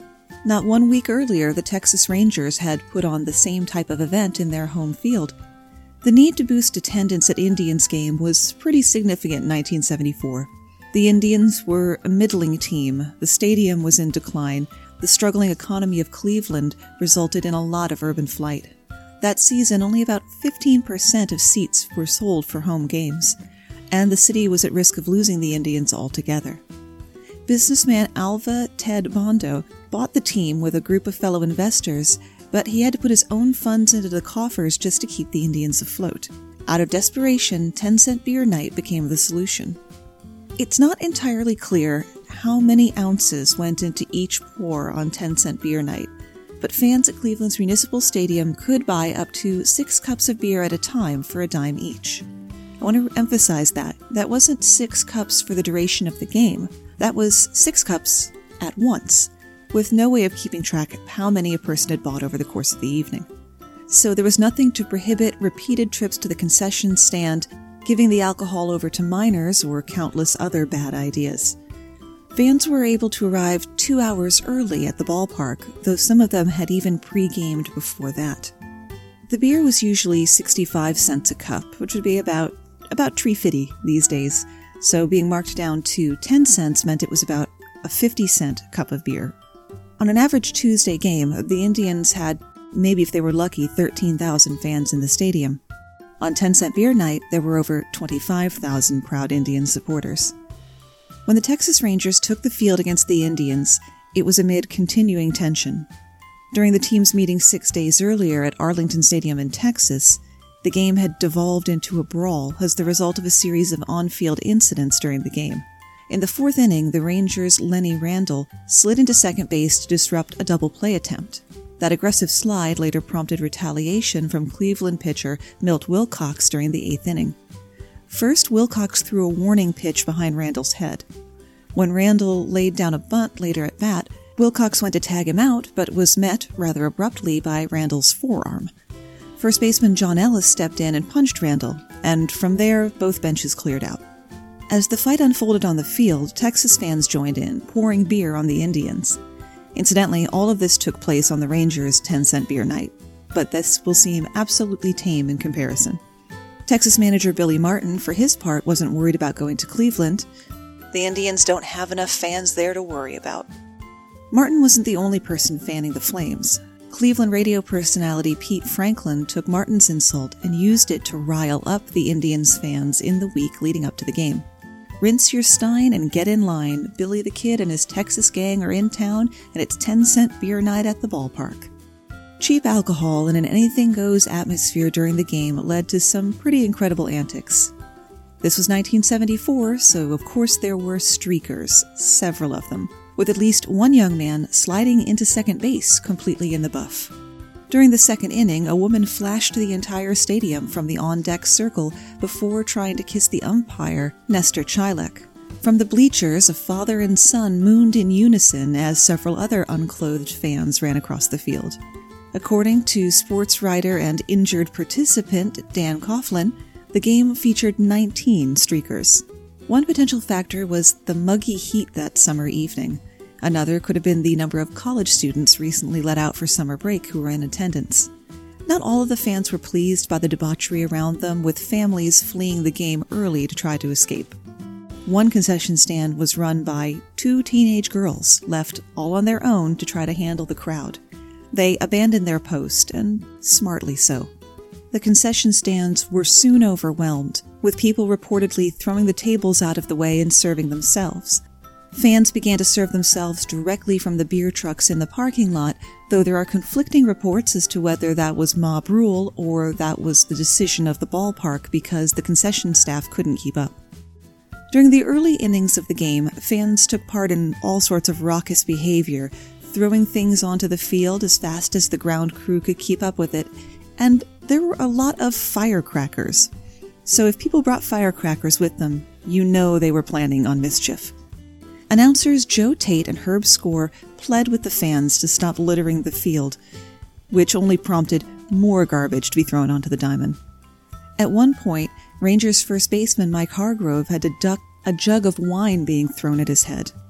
Not one week earlier, the Texas Rangers had put on the same type of event in their home field. The need to boost attendance at Indians game was pretty significant in nineteen seventy-four. The Indians were a middling team, the stadium was in decline, the struggling economy of Cleveland resulted in a lot of urban flight. That season, only about fifteen percent of seats were sold for home games, and the city was at risk of losing the Indians altogether. Businessman Alva Ted Bondo bought the team with a group of fellow investors, but he had to put his own funds into the coffers just to keep the Indians afloat. Out of desperation, ten-cent beer night became the solution. It's not entirely clear how many ounces went into each pour on ten-cent beer night, but fans at Cleveland's Municipal Stadium could buy up to six cups of beer at a time for a dime each. I want to emphasize that. That wasn't six cups for the duration of the game. That was six cups at once, with no way of keeping track of how many a person had bought over the course of the evening. So there was nothing to prohibit repeated trips to the concession stand, giving the alcohol over to minors, or countless other bad ideas. Fans were able to arrive two hours early at the ballpark, though some of them had even pre-gamed before that. The beer was usually sixty-five cents a cup, which would be about about three fifty these days, so being marked down to ten cents meant it was about a fifty cent cup of beer. On an average Tuesday game, the Indians had, maybe if they were lucky, thirteen thousand fans in the stadium. On ten-cent beer night, there were over twenty-five thousand proud Indian supporters. When the Texas Rangers took the field against the Indians, it was amid continuing tension. During the team's meeting six days earlier at Arlington Stadium in Texas, the game had devolved into a brawl as the result of a series of on-field incidents during the game. In the fourth inning, the Rangers' Lenny Randle slid into second base to disrupt a double play attempt. That aggressive slide later prompted retaliation from Cleveland pitcher Milt Wilcox during the eighth inning. First, Wilcox threw a warning pitch behind Randle's head. When Randle laid down a bunt later at bat, Wilcox went to tag him out, but was met rather abruptly by Randle's forearm. First baseman John Ellis stepped in and punched Randle, and from there, both benches cleared out. As the fight unfolded on the field, Texas fans joined in, pouring beer on the Indians. Incidentally, all of this took place on the Rangers' ten-cent beer night, but this will seem absolutely tame in comparison. Texas manager Billy Martin, for his part, wasn't worried about going to Cleveland. The Indians don't have enough fans there to worry about. Martin wasn't the only person fanning the flames. Cleveland radio personality Pete Franklin took Martin's insult and used it to rile up the Indians fans in the week leading up to the game. Rinse your stein and get in line. Billy the Kid and his Texas gang are in town, and it's ten-cent beer night at the ballpark. Cheap alcohol and an anything-goes atmosphere during the game led to some pretty incredible antics. This was nineteen seventy-four, so of course there were streakers, several of them, with at least one young man sliding into second base completely in the buff. During the second inning, a woman flashed the entire stadium from the on-deck circle before trying to kiss the umpire, Nestor Chilek. From the bleachers, a father and son mooned in unison as several other unclothed fans ran across the field. According to sports writer and injured participant Dan Coughlin, the game featured nineteen streakers. One potential factor was the muggy heat that summer evening. Another could have been the number of college students recently let out for summer break who were in attendance. Not all of the fans were pleased by the debauchery around them, with families fleeing the game early to try to escape. One concession stand was run by two teenage girls, left all on their own to try to handle the crowd. They abandoned their post, and smartly so. The concession stands were soon overwhelmed, with people reportedly throwing the tables out of the way and serving themselves. Fans began to serve themselves directly from the beer trucks in the parking lot, though there are conflicting reports as to whether that was mob rule or that was the decision of the ballpark because the concession staff couldn't keep up. During the early innings of the game, fans took part in all sorts of raucous behavior, throwing things onto the field as fast as the ground crew could keep up with it, and there were a lot of firecrackers. So if people brought firecrackers with them, you know they were planning on mischief. Announcers Joe Tate and Herb Score pled with the fans to stop littering the field, which only prompted more garbage to be thrown onto the diamond. At one point, Rangers first baseman Mike Hargrove had to duck a jug of wine being thrown at his head.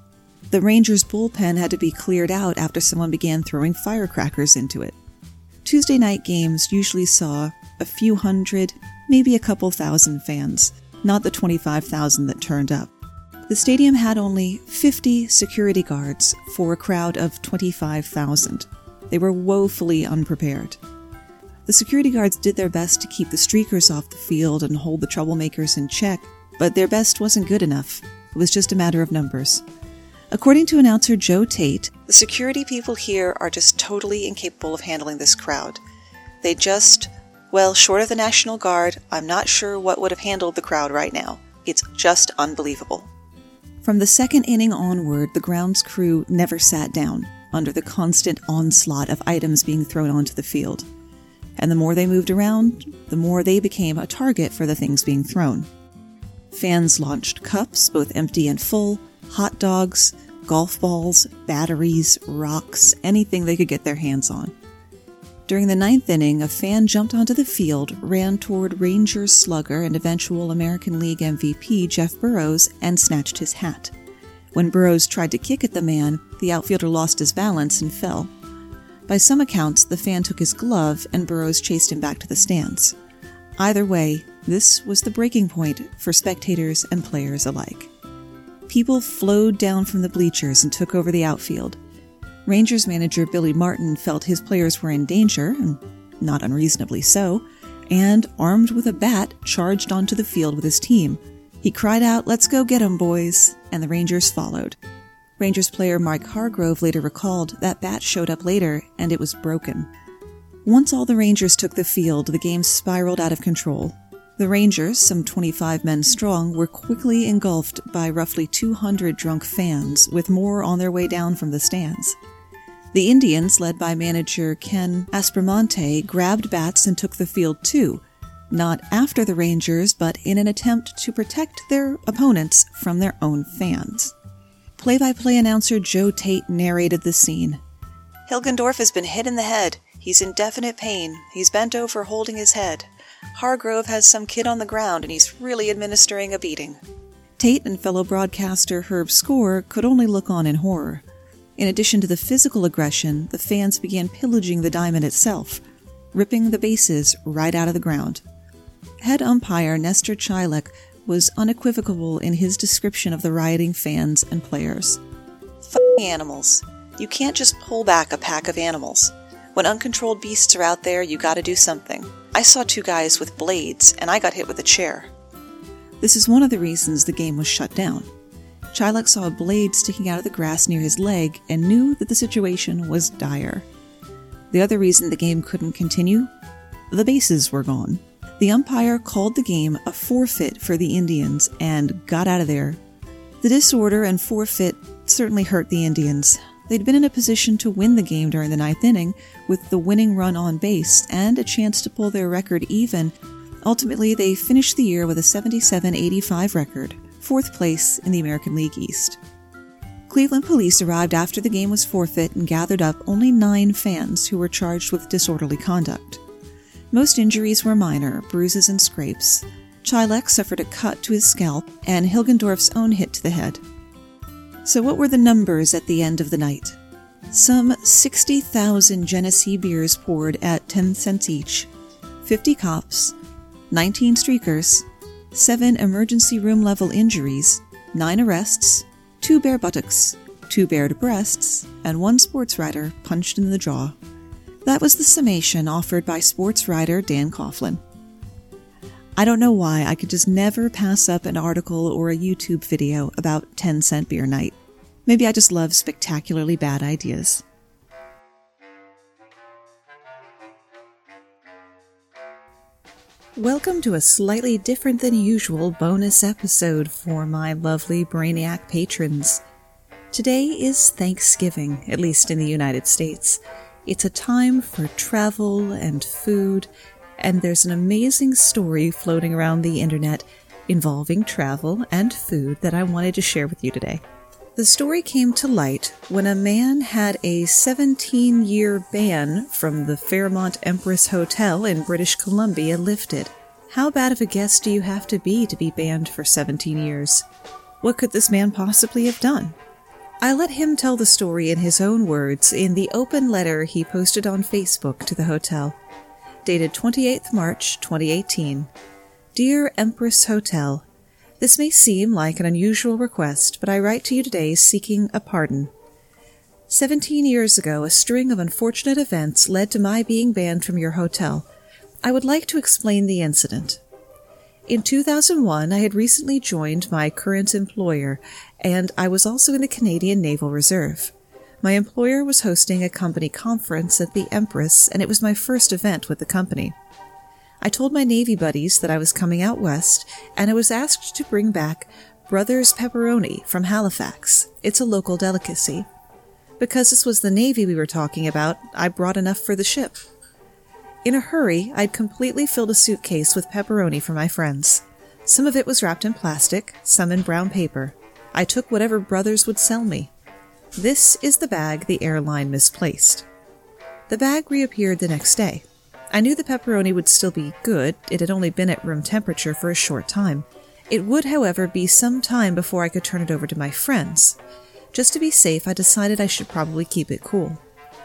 The Rangers' bullpen had to be cleared out after someone began throwing firecrackers into it. Tuesday night games usually saw a few hundred, maybe a couple thousand fans, not the twenty-five thousand that turned up. The stadium had only fifty security guards for a crowd of twenty-five thousand. They were woefully unprepared. The security guards did their best to keep the streakers off the field and hold the troublemakers in check, but their best wasn't good enough. It was just a matter of numbers. According to announcer Joe Tate, the security people here are just totally incapable of handling this crowd. They just, well, short of the National Guard, I'm not sure what would have handled the crowd right now. It's just unbelievable. From the second inning onward, the grounds crew never sat down under the constant onslaught of items being thrown onto the field. And the more they moved around, the more they became a target for the things being thrown. Fans launched cups, both empty and full, hot dogs, golf balls, batteries, rocks, anything they could get their hands on. During the ninth inning, a fan jumped onto the field, ran toward Rangers slugger and eventual American League M V P Jeff Burroughs and snatched his hat. When Burroughs tried to kick at the man, the outfielder lost his balance and fell. By some accounts, the fan took his glove and Burroughs chased him back to the stands. Either way, this was the breaking point for spectators and players alike. People flowed down from the bleachers and took over the outfield. Rangers manager Billy Martin felt his players were in danger, and not unreasonably so, and, armed with a bat, charged onto the field with his team. He cried out, "Let's go get 'em, boys," and the Rangers followed. Rangers player Mike Hargrove later recalled that bat showed up later, and it was broken. Once all the Rangers took the field, the game spiraled out of control. The Rangers, some twenty-five men strong, were quickly engulfed by roughly two hundred drunk fans, with more on their way down from the stands. The Indians, led by manager Ken Aspromonte, grabbed bats and took the field too, not after the Rangers, but in an attempt to protect their opponents from their own fans. Play-by-play announcer Joe Tate narrated the scene. "Hilgendorf has been hit in the head. He's in definite pain. He's bent over holding his head. Hargrove has some kid on the ground, and he's really administering a beating." Tate and fellow broadcaster Herb Score could only look on in horror. In addition to the physical aggression, the fans began pillaging the diamond itself, ripping the bases right out of the ground. Head umpire Nestor Chilek was unequivocal in his description of the rioting fans and players. "F***ing animals. You can't just pull back a pack of animals. When uncontrolled beasts are out there, you gotta do something. I saw two guys with blades, and I got hit with a chair." This is one of the reasons the game was shut down. Chilek saw a blade sticking out of the grass near his leg and knew that the situation was dire. The other reason the game couldn't continue? The bases were gone. The umpire called the game a forfeit for the Indians and got out of there. The disorder and forfeit certainly hurt the Indians. They'd been in a position to win the game during the ninth inning, with the winning run on base and a chance to pull their record even. Ultimately, they finished the year with a seventy-seven eighty-five record, fourth place in the American League East. Cleveland police arrived after the game was forfeit and gathered up only nine fans who were charged with disorderly conduct. Most injuries were minor, bruises and scrapes. Chilek suffered a cut to his scalp, and Hilgendorf's own hit to the head. So what were the numbers at the end of the night? Some sixty thousand Genesee beers poured at ten cents each, fifty cops, nineteen streakers, seven emergency room-level injuries, nine arrests, two bare buttocks, two bared breasts, and one sports writer punched in the jaw. That was the summation offered by sports writer Dan Coughlin. I don't know why I could just never pass up an article or a YouTube video about ten cent beer night. Maybe I just love spectacularly bad ideas. Welcome to a slightly different than usual bonus episode for my lovely Brainiac patrons. Today is Thanksgiving, at least in the United States. It's a time for travel and food, and there's an amazing story floating around the internet involving travel and food that I wanted to share with you today. The story came to light when a man had a seventeen-year ban from the Fairmont Empress Hotel in British Columbia lifted. How bad of a guest do you have to be to be banned for seventeen years? What could this man possibly have done? I let him tell the story in his own words in the open letter he posted on Facebook to the hotel, dated twenty-eighth of March, twenty eighteen. Dear Empress Hotel, this may seem like an unusual request, but I write to you today seeking a pardon. Seventeen years ago, a string of unfortunate events led to my being banned from your hotel. I would like to explain the incident. In two thousand one, I had recently joined my current employer, and I was also in the Canadian Naval Reserve. My employer was hosting a company conference at the Empress, and it was my first event with the company. I told my Navy buddies that I was coming out west, and I was asked to bring back Brothers Pepperoni from Halifax. It's a local delicacy. Because this was the Navy we were talking about, I brought enough for the ship. In a hurry, I'd completely filled a suitcase with pepperoni for my friends. Some of it was wrapped in plastic, some in brown paper. I took whatever Brothers would sell me. This is the bag the airline misplaced. The bag reappeared the next day. I knew the pepperoni would still be good. It had only been at room temperature for a short time. It would, however, be some time before I could turn it over to my friends. Just to be safe, I decided I should probably keep it cool.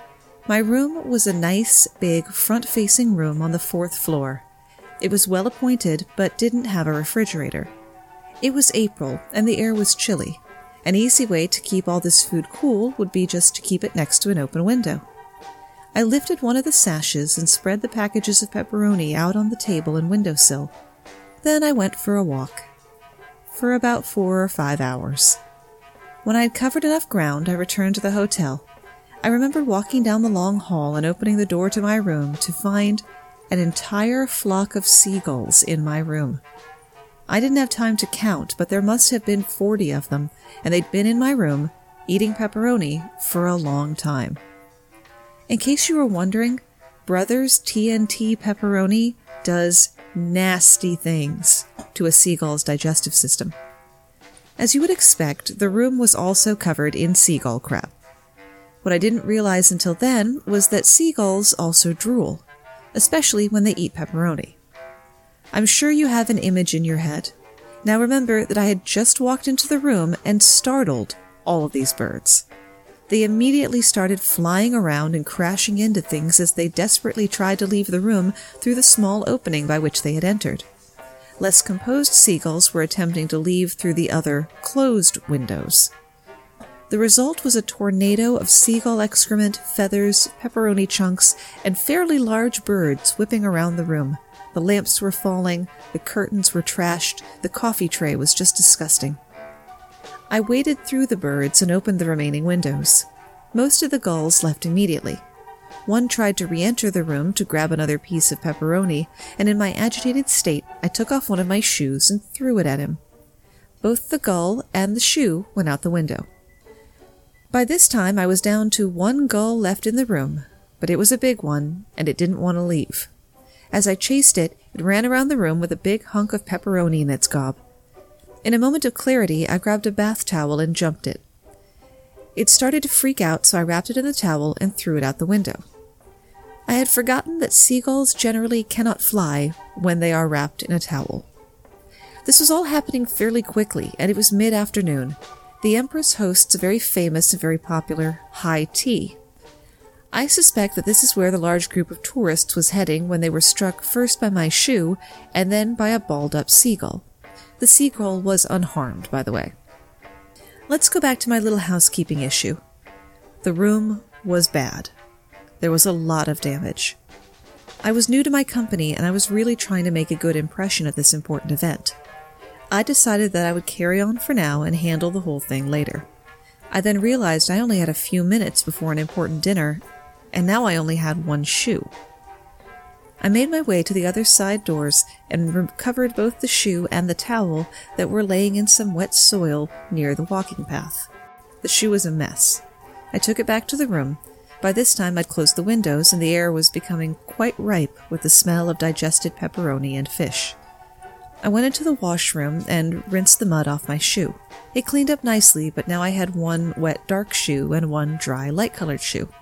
My room was a nice, big, front-facing room on the fourth floor. It was well appointed, but didn't have a refrigerator. It was April, and the air was chilly. An easy way to keep all this food cool would be just to keep it next to an open window. I lifted one of the sashes and spread the packages of pepperoni out on the table and windowsill. Then I went for a walk. For about four or five hours. When I had covered enough ground, I returned to the hotel. I remember walking down the long hall and opening the door to my room to find an entire flock of seagulls in my room. I didn't have time to count, but there must have been forty of them, and they'd been in my room, eating pepperoni, for a long time. In case you were wondering, Brothers T N T Pepperoni does nasty things to a seagull's digestive system. As you would expect, the room was also covered in seagull crap. What I didn't realize until then was that seagulls also drool, especially when they eat pepperoni. I'm sure you have an image in your head. Now remember that I had just walked into the room and startled all of these birds. They immediately started flying around and crashing into things as they desperately tried to leave the room through the small opening by which they had entered. Less composed seagulls were attempting to leave through the other, closed windows. The result was a tornado of seagull excrement, feathers, pepperoni chunks, and fairly large birds whipping around the room. The lamps were falling, the curtains were trashed, the coffee tray was just disgusting. I waded through the birds and opened the remaining windows. Most of the gulls left immediately. One tried to re-enter the room to grab another piece of pepperoni, and in my agitated state, I took off one of my shoes and threw it at him. Both the gull and the shoe went out the window. By this time, I was down to one gull left in the room, but it was a big one, and it didn't want to leave. As I chased it, it ran around the room with a big hunk of pepperoni in its gob. In a moment of clarity, I grabbed a bath towel and jumped it. It started to freak out, so I wrapped it in the towel and threw it out the window. I had forgotten that seagulls generally cannot fly when they are wrapped in a towel. This was all happening fairly quickly, and it was mid-afternoon. The Empress hosts a very famous and very popular high tea. I suspect that this is where the large group of tourists was heading when they were struck first by my shoe and then by a balled-up seagull. The seagull was unharmed, by the way. Let's go back to my little housekeeping issue. The room was bad. There was a lot of damage. I was new to my company, and I was really trying to make a good impression at this important event. I decided that I would carry on for now and handle the whole thing later. I then realized I only had a few minutes before an important dinner, and now I only had one shoe. I made my way to the other side doors and recovered both the shoe and the towel that were laying in some wet soil near the walking path. The shoe was a mess. I took it back to the room. By this time I'd closed the windows, and the air was becoming quite ripe with the smell of digested pepperoni and fish. I went into the washroom and rinsed the mud off my shoe. It cleaned up nicely, but now I had one wet dark shoe and one dry light-colored shoe.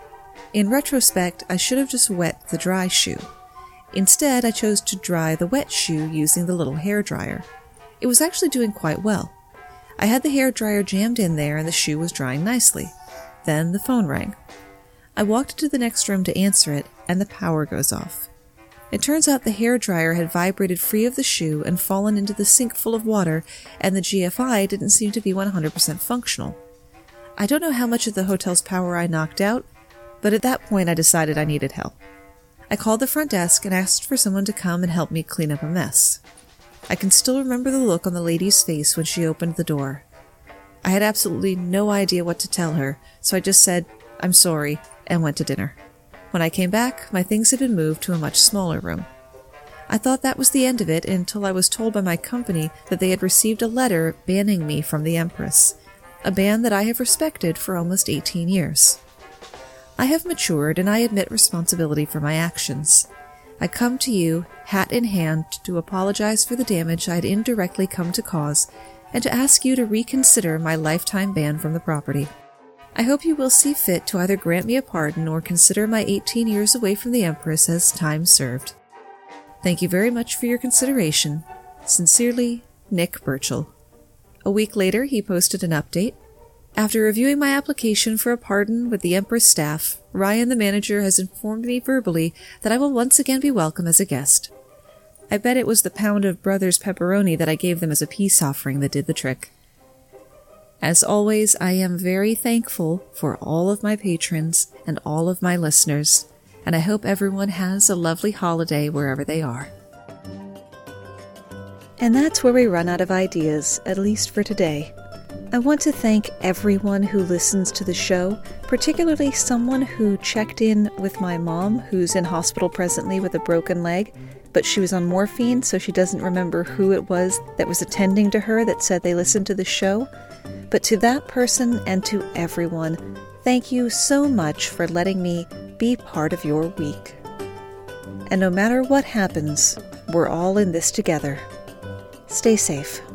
In retrospect, I should have just wet the dry shoe. Instead, I chose to dry the wet shoe using the little hairdryer. It was actually doing quite well. I had the hairdryer jammed in there and the shoe was drying nicely. Then the phone rang. I walked into the next room to answer it, and the power goes off. It turns out the hairdryer had vibrated free of the shoe and fallen into the sink full of water, and the G F I didn't seem to be one hundred percent functional. I don't know how much of the hotel's power I knocked out, but at that point I decided I needed help. I called the front desk and asked for someone to come and help me clean up a mess. I can still remember the look on the lady's face when she opened the door. I had absolutely no idea what to tell her, so I just said, "I'm sorry," and went to dinner. When I came back, my things had been moved to a much smaller room. I thought that was the end of it until I was told by my company that they had received a letter banning me from the Empress, a ban that I have respected for almost eighteen years. I have matured and I admit responsibility for my actions. I come to you, hat in hand, to apologize for the damage I had indirectly come to cause and to ask you to reconsider my lifetime ban from the property. I hope you will see fit to either grant me a pardon or consider my eighteen years away from the Empress as time served. Thank you very much for your consideration. Sincerely, Nick Burchell. A week later, he posted an update. After reviewing my application for a pardon with the Empress staff, Ryan, the manager, has informed me verbally that I will once again be welcome as a guest. I bet it was the pound of Brothers pepperoni that I gave them as a peace offering that did the trick. As always, I am very thankful for all of my patrons and all of my listeners, and I hope everyone has a lovely holiday wherever they are. And that's where we run out of ideas, at least for today. I want to thank everyone who listens to the show, particularly someone who checked in with my mom, who's in hospital presently with a broken leg, but she was on morphine, so she doesn't remember who it was that was attending to her that said they listened to the show. But to that person and to everyone, thank you so much for letting me be part of your week. And no matter what happens, we're all in this together. Stay safe.